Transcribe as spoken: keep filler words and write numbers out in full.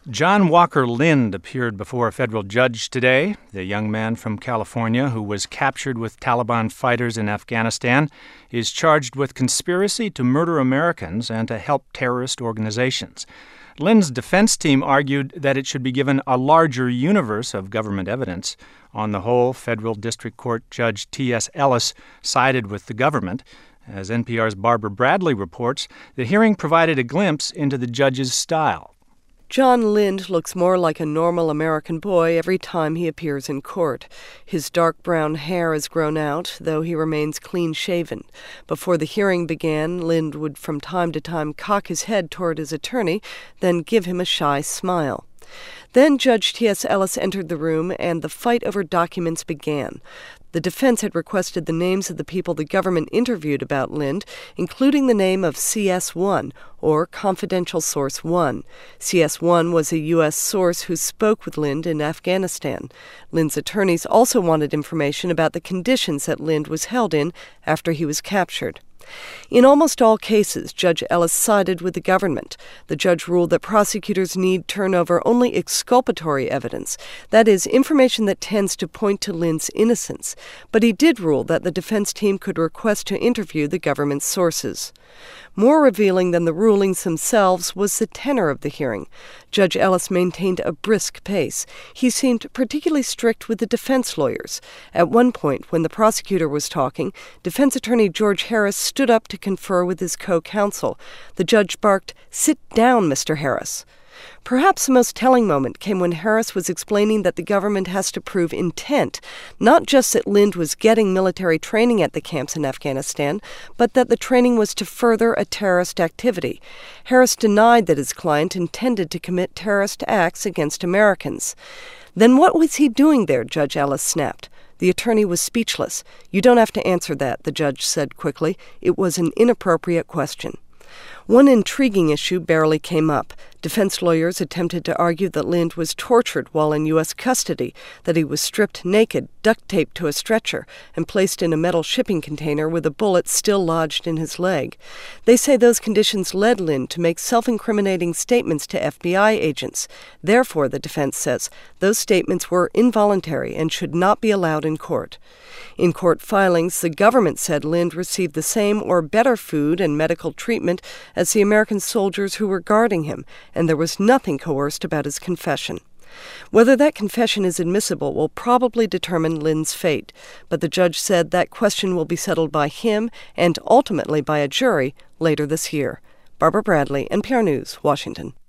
John Walker Lind appeared before a federal judge today. The young man from California who was captured with Taliban fighters in Afghanistan is charged with conspiracy to murder Americans and to help terrorist organizations. Lind's defense team argued that it should be given a larger universe of government evidence. On the whole, federal district court judge T S Ellis sided with the government. As N P R's Barbara Bradley reports, the hearing provided a glimpse into the judge's style. John Lind looks more like a normal American boy every time he appears in court. His dark brown hair has grown out, though he remains clean-shaven. Before the hearing began, Lind would from time to time cock his head toward his attorney, then give him a shy smile. Then Judge T S Ellis entered the room, and the fight over documents began. The defense had requested the names of the people the government interviewed about Lind, including the name of C S one, or Confidential Source one. C S one was a U S source who spoke with Lind in Afghanistan. Lind's attorneys also wanted information about the conditions that Lind was held in after he was captured. In almost all cases, Judge Ellis sided with the government. The judge ruled that prosecutors need turn over only exculpatory evidence, that is, information that tends to point to Lind's innocence. But he did rule that the defense team could request to interview the government's sources. More revealing than the rulings themselves was the tenor of the hearing. Judge Ellis maintained a brisk pace. He seemed particularly strict with the defense lawyers. At one point, when the prosecutor was talking, defense attorney George Harris stood up to confer with his co-counsel. The judge barked, "Sit down, Mister Harris." Perhaps the most telling moment came when Harris was explaining that the government has to prove intent, not just that Lind was getting military training at the camps in Afghanistan, but that the training was to further a terrorist activity. Harris denied that his client intended to commit terrorist acts against Americans. Then what was he doing there, Judge Ellis snapped. The attorney was speechless. "You don't have to answer that," the judge said quickly. It was an inappropriate question. One intriguing issue barely came up. Defense lawyers attempted to argue that Lind was tortured while in U S custody, that he was stripped naked, duct taped to a stretcher, and placed in a metal shipping container with a bullet still lodged in his leg. They say those conditions led Lind to make self-incriminating statements to F B I agents. Therefore, the defense says, those statements were involuntary and should not be allowed in court. In court filings, the government said Lind received the same or better food and medical treatment as the American soldiers who were guarding him, and there was nothing coerced about his confession. Whether that confession is admissible will probably determine Lind's fate, but the judge said that question will be settled by him and ultimately by a jury later this year. Barbara Bradley, N P R News, Washington.